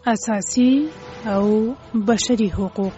اساسي او بشري حقوق.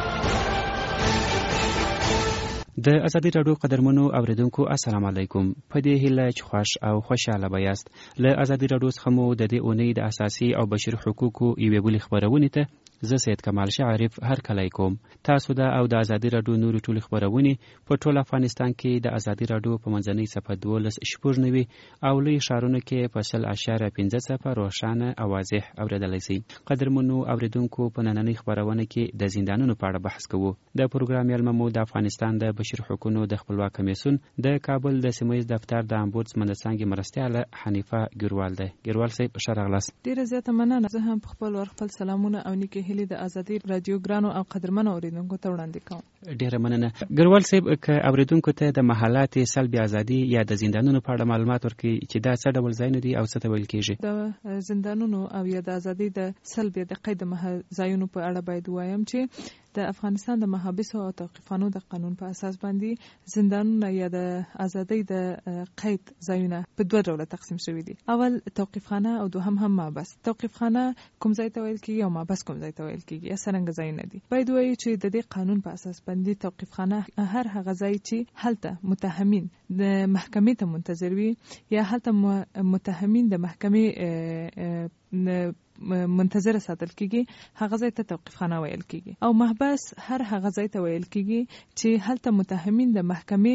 د ازادي راډیو قدرمنو اوریدونکو السلام علیکم. په دې هیله چې خوښ او خوشاله بیاست. له ازادي راډیو څخه مو د دې اونۍ د اساسي او بشري حقوقو یوې بلې خبرونه ته زه سید کمال شعریف هر کله کوم. تاسو دا او د ازادي راډیو نورو ټولې خبرونه په ټول افغانستان کې د ازادي راډیو په منځنۍ صفحه 12 او لوی ښارونو کې په 0.15 روښانه او واضح اوریدلای شئ. قدرمنو اوریدونکو په نننۍ خبرونه کې د زندانونو په اړه بحث کوو. د پروګرام یلممو د افغانستان د بشري حقوقو د خپلواک کمیسیون د کابل د سیمه‌ییز دفتر د امبودسمن د څنګه مرستیاله حنیفه ګروال ده. ګروال صاحب شرغلاس. ډیره زیاته مننه. زه هم خپل سلامونه او نیکه هلي د ازادي رادیو ګرانو او قدرمنو اوریدونکو ته وړاندې کوم. ډیره مننه. ګروال صاحب که اوریدونکو ته د محلات سلبي ازادي یا د زندانونو په اړه معلومات ورکړي چې دا څه ډول ځایونه دي او څه ته ویل کیږي. د زندانونو او یا د ازادي د سلبي د قید ځایونو په اړه باید وایم چې د افغانستان د محابسو او توقیفخانو د قانون په اساس باندې زندانونه یا د ازادۍ د قید ځایونه په دوه ډوله تقسیم شوي دي. اول توقیفخانه او دوهم هم محبس. توقیفخانه کوم ځای ته ویل کیږي او محبس کوم ځای ته ویل کیږي یا څنګه ځایونه دي. باید وایي چې د دې قانون په اساس باندې توقیفخانه هر هغه ځای چې هلته متهمین د محکمې ته منتظر وي یا هلته متهمین د محکمې منتظر ساتل کیږي هغه ځای ته توقیفخانه ویل کیږي. او محبس هر هغه ځای ته ویل کیږي چې هلته متهمین د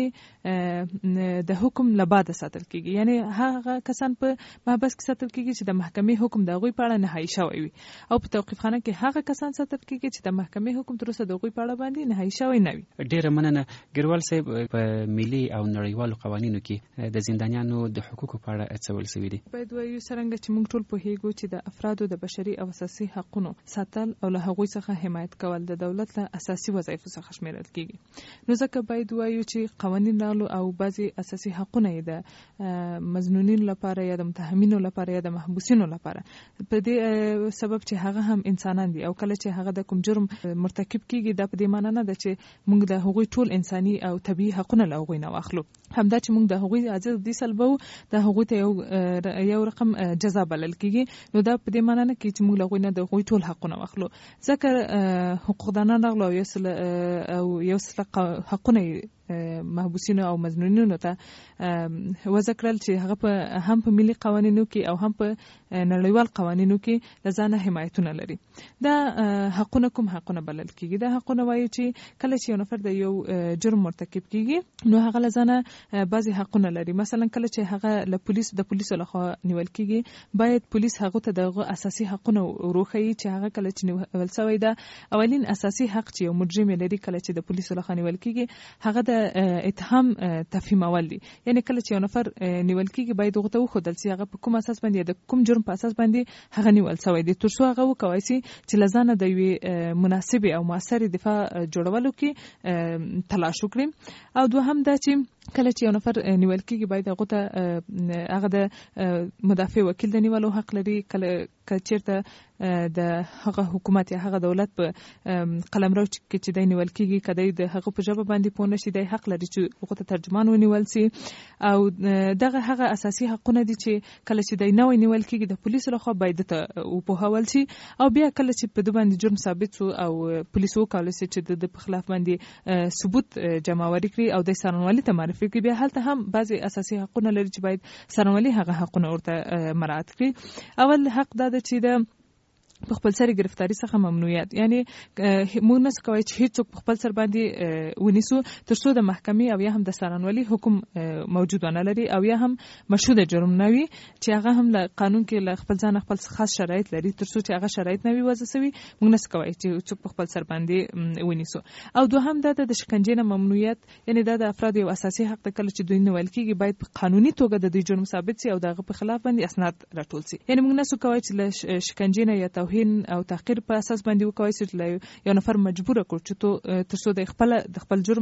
محکمې د حکم له بعد ساتل کیږي. یعنی هغه کسان په محبس کې ساتل کیږي چې د محکمې حکم د هغوی په اړه نهایی شوی وي او په توقیفخانه کې هغه کسان ساتل کیږي چې د محکمې حکم تر اوسه د هغوی په اړه باندې نهایی شوی نه وي. ډیره مننه. ګروال صاحب په ملي او نړیوالو قوانینو کې د زندانیانو د حقوقو په اړه څه ویل شوي دي؟ باید وایو څرنګه چې موږ ټول پوهیږو چې د افرادو د بشري او اساسي حقوقو ساتل او له هغوی څخه حمایت کول د دولت له اساسي وظایفو څخه شمیرل کیږي. نو ځکه باید وایو چې قوانین رالو او بعضي اساسي حقوقونه د مظنونین لپاره یا د متهمینو لپاره یا د محبوسینو لپاره په دې سبب چې هغه هم انسانان دي او کله چې هغه د کوم جرم مرتکب کیږي دا په دې معنی نه ده چې موږ د هغوی ټول انساني او طبيعي حقوقونه له هغوی نه واخلو. همدا چې موږ د هغوی ازادي سلبو د هغوی ته یو رقم جزا بلل کیږي. نو دا په دې معنی نه کې چې موږ له هغوی نه د هغوی ټول حقونه واخلو. ځکه حقوقدانان راغلو او یو څه حقونه محبوسینو او مظنونینو ته وضع کړل چې هغه په هم په ملي قوانینو کې او هم په نړیوال قوانینو کې د ځانه حمایتونه لري. دا حقونه کوم حقونه بلل کیږي؟ دا حقونه وایي چې کله چې یو نفر د یو جرم مرتکب کیږي نو هغه لزانه بعضي حقونه لري. مثلا کله چې هغه د پولیسو لخوا نیول کیږي باید پولیس هغه ته دغه اساسي حقونه وروښيي چې هغه کله چې نیول شوی دا اولین اساسي حق چې یو مجرم لري کله چې د پولیسو لخوا نیول کیږي هغه د اتهام تفهیم اول دي. یعنی کله چې یو نفر نیول کیږي باید هغه ته وښودل شي هغه په کوم اساس باندې د کوم جرم په اساس باندې هغه نیول شوی دی تر څو هغه وکوي چې لزانه د یوې مناسبه او موثره دفاع جوړولو کې تلاش وکړي. او دوهم دا چې کله چې یو نفر نیول کیږي باید هغه د مدافع وکیل د نیولو حق لري. کله چیرته د هغه حکومت یا هغه دولت په قلمرو کې چې د نیول کیږي کله د هغه په ژبه باندې پوه نشي د حق لري چې هغه ته ترجمان ونیول شي. او دغه هغه اساسي حقونه دي چې کله چې د نوې نیول کیږي د پولیسو لخوا باید ته وپوهول شي. او بیا کله چې په دوه باندې جرم ثابت شو او پولیسو کولای شي چې د خلاف باندې ثبوت جمع ورکړي او د سرنوالي ته معرفي کړي بیا هلته هم بعضي اساسي حقونه لري چې باید سرنوالي هغه حقونه ورته مراعات کړي. اول حق دا ده چې د په خپل سر گرفتاری څخه ممنوعیت. یعنی موږ نه کوي چې هیڅ څوک په خپل سر باندې ونیسو تر څو د محکمې او یا هم د سرنوالي حکم موجود ونه لري او یا هم مشهود جرم نه وي چې هغه هم له قانون کې له خپل ځان خپل خاص شرایط لري. تر څو چې هغه شرایط نه وي وضع شوي موږ نه کوي چې څوک په خپل سر باندې ونیسو. او دوهم دا د شکنجې نه ممنوعیت. یعنی دا د افراد یو اساسي حق دی کله چې دوی نیول کیږي باید په قانوني توګه د دوی جرم ثابت شي او دغه په خلاف باندې اسناد راټول شي. یعنی موږ نه کوي چې له شکنجې نه یا توهین او تحقیر په اساس باندې وکوي چې یو نفر مجبور کړ چې تر څو د خپل جرم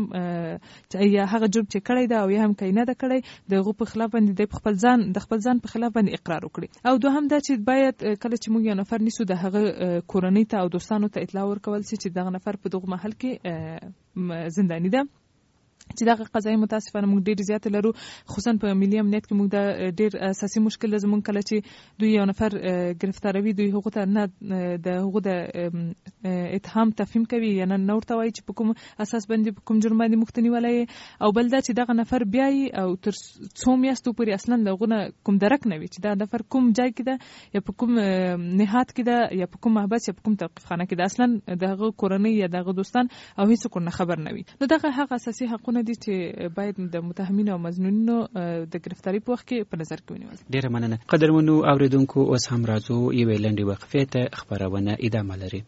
یا هغه جرم چې کړی دا او یا هم کینه ده کړی دغه په خلاف باندې د خپل ځان په خلاف باندې اقرار وکړي. او دوهم دا چې باید کله چې موږ یو نفر نیسو د هغه کورنۍ ته او دوستانو ته اطلاع ورکول شي چې دغه نفر په دغه محل کې زندانی ده چې دا قضایي متاسفانه موږ ډېر زیات لرو، خصوصا په ملي امنیت کې موږ دا ډېر اساسي مشکل ده زموږ کله چې دوی یو نفر گرفتاروي، دوی هغه ته نه د هغه د اتهام تفهیم کوي یا نه ورته وایي چې په کوم اساس باندې په کوم جرم باندې مخ ته نیولی، او بل دا چې دغه نفر بیایي او تر څو میاشتو پورې اصلا د هغه نه کوم درک نه وي چې دا نفر کوم ځای کې ده یا په کوم نهاد کې ده یا په کوم محبس یا په کوم توقیفخانه کې ده، اصلا د هغه کورنۍ یا د هغه دوستان او هیڅ نه خبر نه وي. نو دغه هغه اساسي حقونه دي چې باید د متهمینو او مظنونینو د گرفتاری په وخت کې په نظر کې ونیول. ډیره مننه. قدرمنو اوریدونکو، اوس هم راځو یوې لنډې وقفې ته، خبرونه ادامه لري.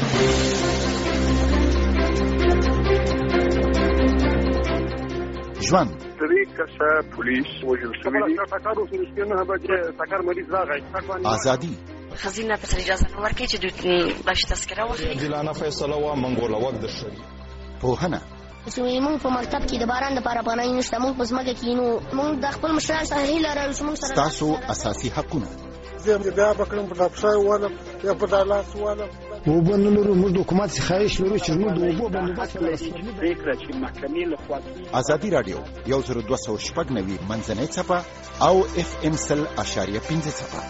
ژوند کسه پولیس وجل شوی دي، ټاکارو سره نه به ټاکار مریض راغی، ازادي خزینه په اجازه ورکړي چې دوی باش تذکره واخلي، جلانه فیصله وا منګوله وخت د شری پوهنه چې موږ په مکتب کې د باران لپاره پناه نشته، موږ په ځمکه کې نو موږ د خپل مشران سره هیله لرو چې موږ سره تاسو اساسي حقونه زه بیا بکړم په افسر ولم یا په دالاس ولم وبنلو موږ د حکومت څخه خواهش لرو چې موږ د اوبو بندوبست فکر چې محکمې له خوا ازادي رادیو 10290 منځنۍ صفه او FM 100.5 صفه.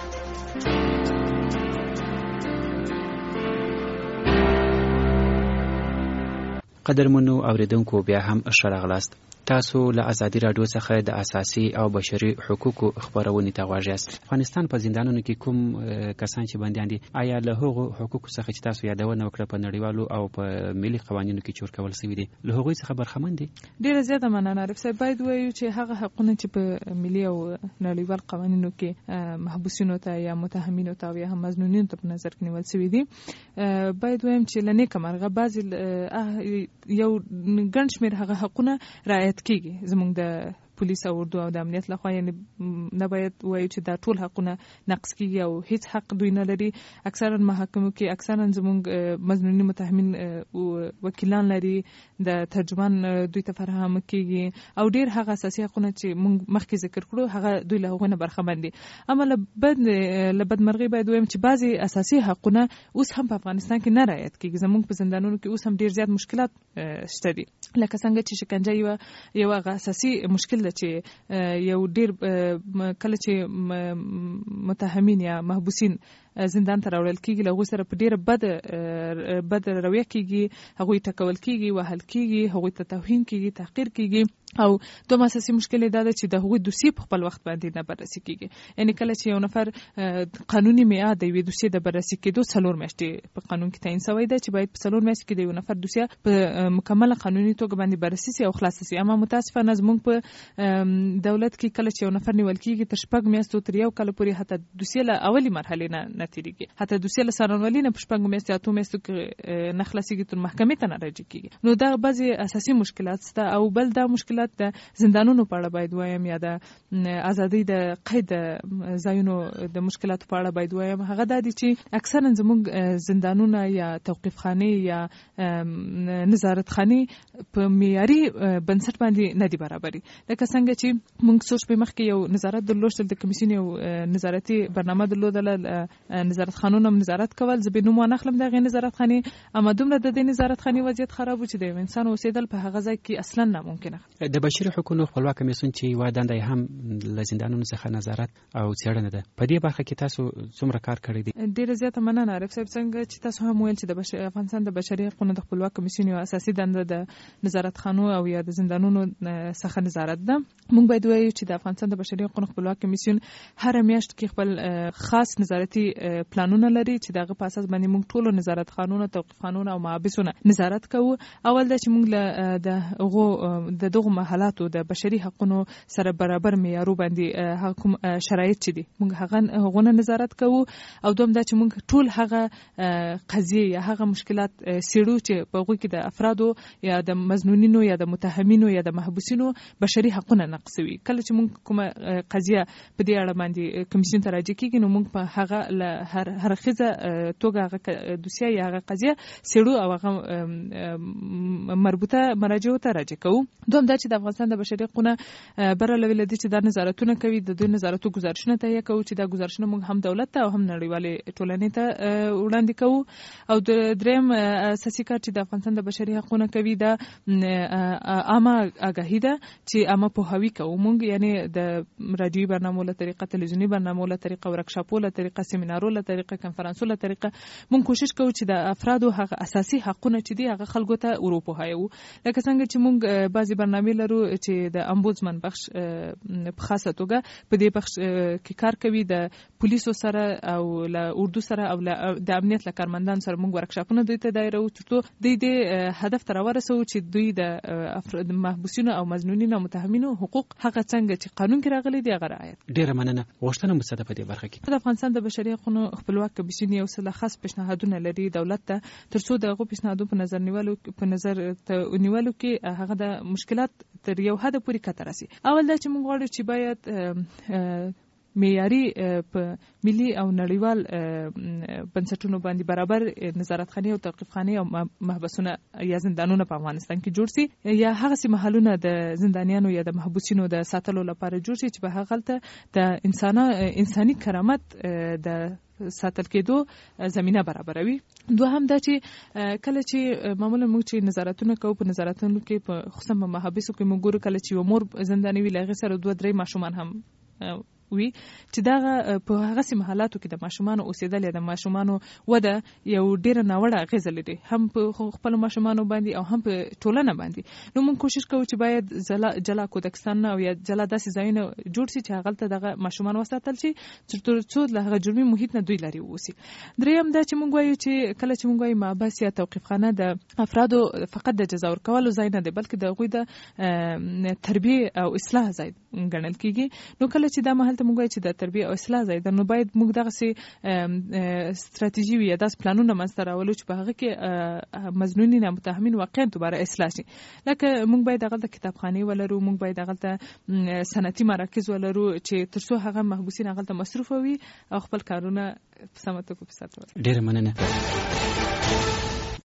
قدرمنو اوریدونکو، بیا هم ښه راغلاست. تاسو له ازادي رادیو څخه د اساسي او بشري حقوقو خبرونه ته غواړئ. افغانستان په زندانونو کې کوم کسان چې بنديان دي، آیا له هغو حقوقو څخه چې تاسو یادونه وکړه په نړیوالو او په ملي قوانینو کې چور کول شوی دي، له هغوی څخه برخمن دي؟ ډیره زیاته مننه عارف صاحب. باید وایو چې هغه حقونه چې په ملي او نړیوال قوانینو کې محبوسینو ته یا متهمینو ته یا هم مظنونینو ته په نظر کې نیول شوی دي، باید وایم چې لنې کمرغه بعضی یو ګڼ شمېر هغه حقونه رعایت کیږي زموږ د پولیس او اردو او د امنیت لخوا، یعنی نه باید وایو چې دا ټول حقونه نقض کیږي او هیڅ حق دوی نه لري. اکثرا محاکمو کې اکثرا زموږ مظنونین متهمین وکیلان لري، د ترجمان دوی ته فراهم کیږي او ډیر هغه اساسي حقونه چې موږ مخکې ذکر کړو هغه دوی له هغه نه برخمن دي. اما له بدمرغي باید وایم چې بعضی اساسي حقونه اوس هم په افغانستان کې نه رعایت کیږي. زموږ په زندانونو کې اوس هم ډیر زیات مشکلات شته دي، لکه څنګه چې شکنجه یو هغه اساسي مشکل ده چې یو ډیر کله چې متهمین یا محبوسین زندان ته راوړل کیږي، له هغوی سره په ډیره بد رویه کیږي، هغوی ټکول کیږي، وهل کیږي، هغوی ته توهین کیږي، تحقیر کیږي. او دوم اساسي مشکل دا ده چې د هغوی دوسیې په خپل وخت باندې نه بررسي کیږي. یعنی کله چې یو نفر قانوني میعاد د یوې دوسیې د بررسي کېدو 4 میاشتې په قانون کې تعیین شوی ده چې باید په 4 میاشتې کې د یو نفر دوسیه په مکمله قانوني توګه باندې بررسي شي او خلاص شي. اما متاسفانه زموږ په دولت کې کله چې یو نفر نیول کیږي تر 6 میاشتو تر 1 کال پورې حتی دوسیه له اولي مرحلې نه تیریږي، حتی دوسیه له څارنوالۍ نه په 6 میاشتو 8 میاشتو کې نه خلاصيږي، تر محکمې ته نه راځي کیږي. نو دا بعضي اساسي مشکلات شته. او بل دا مشکلات د زندانونو په اړه باید وایم یا د ازادۍ د قید ځایونو د مشکلاتو په اړه باید وایم. هغه دا دي چې اکثرا زموږ زندانونه یا توقیفخانه یا نظارتخانه په معیاري بنسټ باندې نه دي برابري. لکه څنګه چې موږ سوچ په مخ کې یو نظارت درلود، د کمیسیون یو نظارتي برنامه درلودله، نظارتخانونو نظارت کول. زه به نوم نه اخلم دغه نظارتخانه، اما دومره د دې نظارتخانه وضعیت خراب و چې د انسان اوسېدل په هغه ځای کې اصلا ناممکنه. د بشري حقوقو خپلواک کمیسیون چې یو دنده هم له زندانونو څخه نظارت او څېړنه ده، په دې برخه کې تاسو څومره کار کړی دی؟ ډیره زیاته مننه عارف صاحب. څنګه چې تاسو هم ویل چې د افغانستان د بشري حقوقو د خپلواک کمیسیون یو اساسي دنده د نظارتخانو او یا د زندانونو څخه نظارت ده. موږ باید وایو چې د افغانستان د بشري حقوقو خپلواک کمیسیون هر میاشت کې خپل خاص نظارتي پلانونه لري چې دغه په اساس باندې موږ ټول نظارتخانونه، توقیفخانونه او محابسونه نظارت کوو. اول دا چې موږ د دغه محلاتو د بشري حقوقو سره برابر معیارو باندې حکم شرایط چي دي موږ هغه نظارت کوو. او دوم دا چې موږ ټول هغه قضیه یا هغه مشکلات سیړو چې په هغه کې د افرادو یا د مظنونینو یا د متهمینو یا د محبوسینو بشري حقوقونه نقضوي. کله چې موږ کومه قضیه په دې اړه باندې کمیسیون ته راځي کیږي، نو موږ په هغه له هر خزه توګه هغه دوسیه یا هغه قضیه سړو او هغه مربوطه مراجعو ته راجع کوو. دوم دا چې د افغانستان د بشري حقوقو بره لوي لدی چې د نظارتونه کوي د دوی نظارتو گزارشونه تهیه کوو چې دا گزارشونه موږ هم دولت ته او هم نړیوالې ټولنې ته وړاندې کوو. او د دریم اساسي کار چې د افغانستان د بشري حقوقو کوي دا عامه آگاهی ده چې عامه پوهاوی کوو موږ، یعنی د رادیوي برنامو له طریقه، تلویزیونی برنامو له طریقه، ورکشاپو له طریقه، سیمینارو له طریقه، کنفرانسو له طریقه موږ کوشش کوو چې د افرادو هغه اساسي حقونه چې دي هغه خلکو ته وروپوهایو. لکه څنګه چې موږ بعضی برنامې لرو چې د امبودسمن بخش په خاصه توګه په دې بخش کې کار کوي د پولیسو سره او له اردو سره او د امنیت له کارمندان سره موږ ورکشاپونه دوی ته دایرو چې دوی د هدف ته راورسوو چې دوی د محبوسینو او مظنونینو او متهمینو حقوق هغه څنګه چې قانون کې راغلي دي هغه رعایت. ډیره مننه. غوښتنه مصدق په دې برخه کې د افغانستان د بشري حقوقو خپلواک کمیسیون یو څه خاص پیشنهادونه لري دولت ته ترڅو دغه پیشنهادونو په نظر ته نیولو کې هغه د مشکلات تر یو حد پورې کتر راسي. اول دا چې موږ غواړو چې باید معیاري په ملي او نړیوال بنسټونو باندې برابر نظارتخانه او توقيفخانه او محبسونه یا زندانونه په افغانستان کې جوړ سي، یا هغه سي محلونه د زندانیانو یا د محبوسینو د ساتلو لپاره جوړ سي چې به هغه ته د انساني کرامت د ساتل کېدو زمينه برابروي. دوهم دا چې کله چې معمولا موږ چې نظارتونه کوو په نظارتونو کې په خصوصا په محابسو کې موږ ګورو کله چې مور زنداني وي لغه سره 2-3 ماشومان هم وي چې دا په هغه سي محلاتو کې د ماشومان اوسېدل یا د ماشومان وده یو ډیره ناوړه اغیزه لري هم په خپل ماشومان باندې او هم په ټولنه باندې. نو موږ کوشش کوو چې باید جلا کودکستان او یا جلا داسې ځایونه جوړ شي چې هغه ته دغه ماشومان وساتل شي ترڅو له هغه جرمي محیط نه دوی لري ووسی. دریم دا چې موږ وایو چې کله چې موږ وایو محبس یا توقيفخانه د افرادو فقط د جزا ورکولو ځای نه دی بلکې د غوی د تربیه او اصلاح ځای ګڼل کیږي. نو کله چې دا محل ته موږ وایو چې د تربیه او اصلاح ځای ده نو باید موږ دغه سي ستراتیژي وي یا داس پلانونه منځته راولو چې په هغه کې مظنونین او متهمین واقعا دوباره اصلاح شي. لکه موږ باید هغه د کتابخانه ولرو، موږ باید هغه ته صنعتي مراکز ولرو چې ترڅو هغه محبوسین هغه ته مصروف وي او خپل کارونه په سمه توګه په ساتل. ډیر مننه.